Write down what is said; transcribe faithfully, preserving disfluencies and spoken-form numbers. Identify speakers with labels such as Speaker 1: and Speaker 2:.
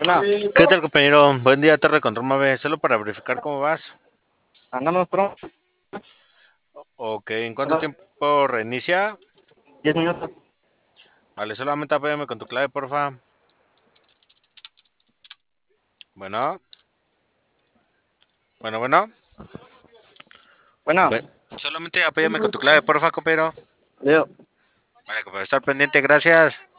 Speaker 1: Buena,
Speaker 2: ¿Qué tal, compañero? Buen día, tarde, control Mave. Solo para verificar cómo vas.
Speaker 1: andamos pronto,
Speaker 2: Ok, ¿en cuánto tiempo reinicia?
Speaker 1: diez minutos.
Speaker 2: Vale, solamente apóyame con tu clave, porfa. Bueno, bueno, bueno.
Speaker 1: Bueno,
Speaker 2: Bueno, solamente apóyame con tu clave, porfa, compañero.
Speaker 1: Leo,
Speaker 2: Vale, compañero, estar pendiente, gracias.